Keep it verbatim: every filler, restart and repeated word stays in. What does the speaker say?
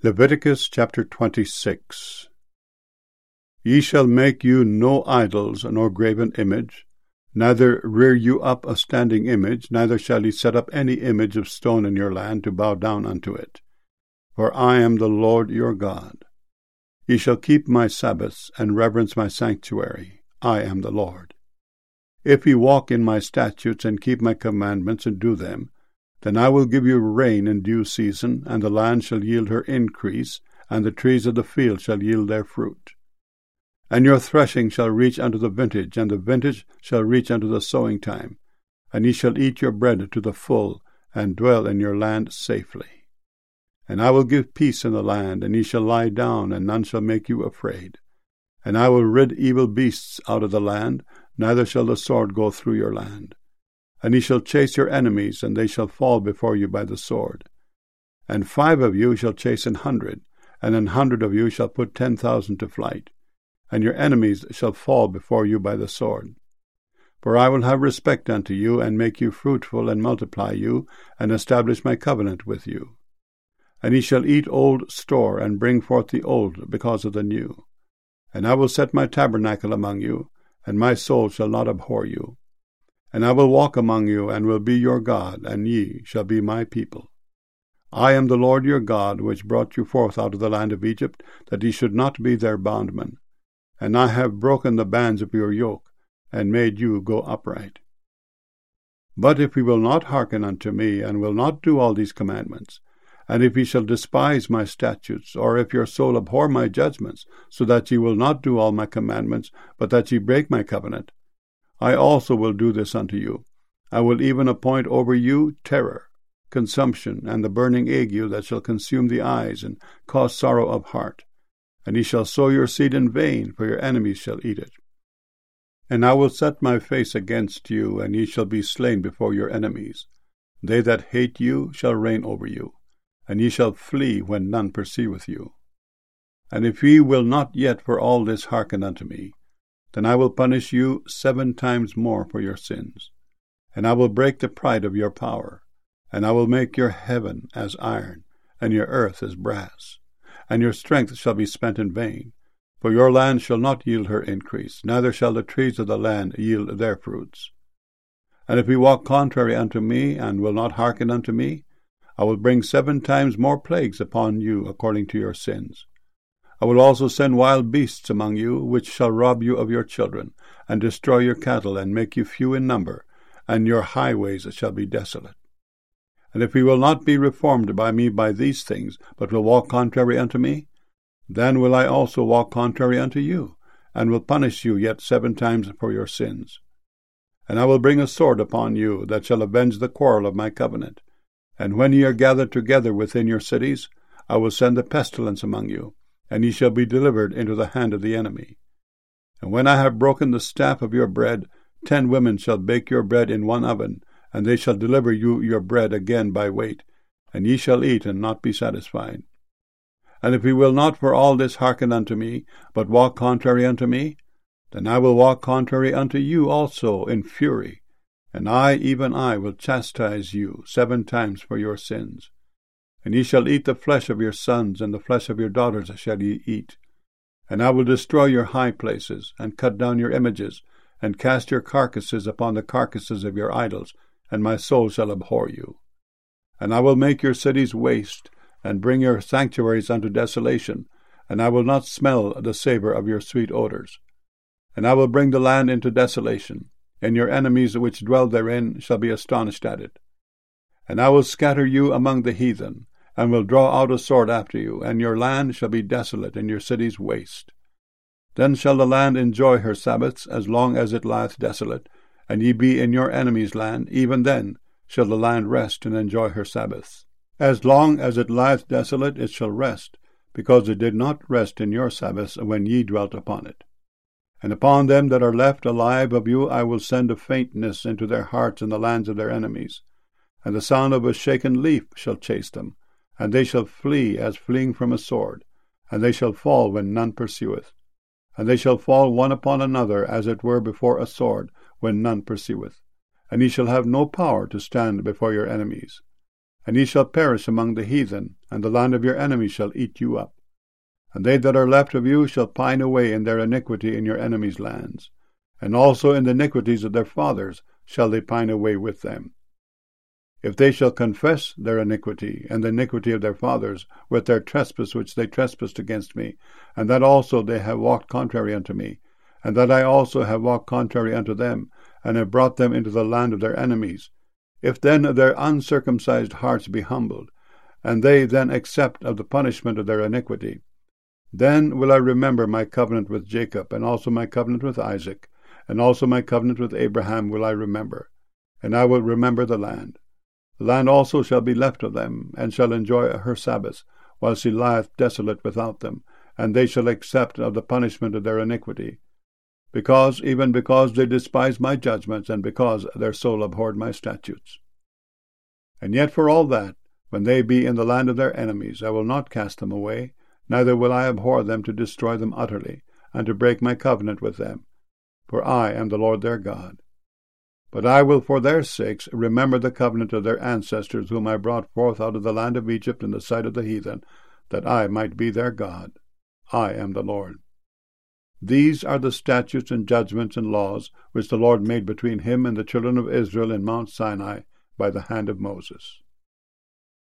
Leviticus chapter twenty-six. Ye shall make you no idols nor graven image, neither rear you up a standing image, neither shall ye set up any image of stone in your land to bow down unto it. For I am the Lord your God. Ye shall keep my Sabbaths, and reverence my sanctuary. I am the Lord. If ye walk in my statutes, and keep my commandments, and do them, then I will give you rain in due season, and the land shall yield her increase, and the trees of the field shall yield their fruit. And your threshing shall reach unto the vintage, and the vintage shall reach unto the sowing time, and ye shall eat your bread to the full, and dwell in your land safely. And I will give peace in the land, and ye shall lie down, and none shall make you afraid. And I will rid evil beasts out of the land, neither shall the sword go through your land. And ye shall chase your enemies, and they shall fall before you by the sword. And five of you shall chase an hundred, and an hundred of you shall put ten thousand to flight. And your enemies shall fall before you by the sword. For I will have respect unto you, and make you fruitful, and multiply you, and establish my covenant with you. And ye shall eat old store, and bring forth the old because of the new. And I will set my tabernacle among you, and my soul shall not abhor you. And I will walk among you, and will be your God, and ye shall be my people. I am the Lord your God, which brought you forth out of the land of Egypt, that ye should not be their bondmen. And I have broken the bands of your yoke, and made you go upright. But if ye will not hearken unto me, and will not do all these commandments, and if ye shall despise my statutes, or if your soul abhor my judgments, so that ye will not do all my commandments, but that ye break my covenant, I also will do this unto you. I will even appoint over you terror, consumption, and the burning ague that shall consume the eyes, and cause sorrow of heart. And ye shall sow your seed in vain, for your enemies shall eat it. And I will set my face against you, and ye shall be slain before your enemies. They that hate you shall reign over you, and ye shall flee when none pursueth you. And if ye will not yet for all this hearken unto me, then I will punish you seven times more for your sins. And I will break the pride of your power, and I will make your heaven as iron, and your earth as brass. And your strength shall be spent in vain, for your land shall not yield her increase, neither shall the trees of the land yield their fruits. And if ye walk contrary unto me, and will not hearken unto me, I will bring seven times more plagues upon you according to your sins. I will also send wild beasts among you, which shall rob you of your children, and destroy your cattle, and make you few in number, and your highways shall be desolate. And if ye will not be reformed by me by these things, but will walk contrary unto me, then will I also walk contrary unto you, and will punish you yet seven times for your sins. And I will bring a sword upon you, that shall avenge the quarrel of my covenant. And when ye are gathered together within your cities, I will send a pestilence among you, and ye shall be delivered into the hand of the enemy. And when I have broken the staff of your bread, ten women shall bake your bread in one oven, and they shall deliver you your bread again by weight, and ye shall eat and not be satisfied. And if ye will not for all this hearken unto me, but walk contrary unto me, then I will walk contrary unto you also in fury, and I, even I, will chastise you seven times for your sins. And ye shall eat the flesh of your sons, and the flesh of your daughters shall ye eat. And I will destroy your high places, and cut down your images, and cast your carcasses upon the carcasses of your idols, and my soul shall abhor you. And I will make your cities waste, and bring your sanctuaries unto desolation, and I will not smell the savour of your sweet odours. And I will bring the land into desolation, and your enemies which dwell therein shall be astonished at it. And I will scatter you among the heathen, and will draw out a sword after you, and your land shall be desolate, and your cities waste. Then shall the land enjoy her Sabbaths, as long as it lieth desolate, and ye be in your enemy's land, even then shall the land rest and enjoy her Sabbaths. As long as it lieth desolate it shall rest, because it did not rest in your Sabbaths when ye dwelt upon it. And upon them that are left alive of you I will send a faintness into their hearts in the lands of their enemies, and the sound of a shaken leaf shall chase them, and they shall flee as fleeing from a sword, and they shall fall when none pursueth. And they shall fall one upon another, as it were before a sword, when none pursueth. And ye shall have no power to stand before your enemies. And ye shall perish among the heathen, and the land of your enemies shall eat you up. And they that are left of you shall pine away in their iniquity in your enemies' lands, and also in the iniquities of their fathers shall they pine away with them. If they shall confess their iniquity, and the iniquity of their fathers, with their trespass which they trespassed against me, and that also they have walked contrary unto me, and that I also have walked contrary unto them, and have brought them into the land of their enemies, if then their uncircumcised hearts be humbled, and they then accept of the punishment of their iniquity, then will I remember my covenant with Jacob, and also my covenant with Isaac, and also my covenant with Abraham will I remember, and I will remember the land. The land also shall be left of them, and shall enjoy her Sabbaths, while she lieth desolate without them, and they shall accept of the punishment of their iniquity, because, even because they despised my judgments, and because their soul abhorred my statutes. And yet for all that, when they be in the land of their enemies, I will not cast them away, neither will I abhor them to destroy them utterly, and to break my covenant with them. For I am the Lord their God. But I will for their sakes remember the covenant of their ancestors, whom I brought forth out of the land of Egypt in the sight of the heathen, that I might be their God. I am the Lord. These are the statutes and judgments and laws which the Lord made between him and the children of Israel in Mount Sinai by the hand of Moses.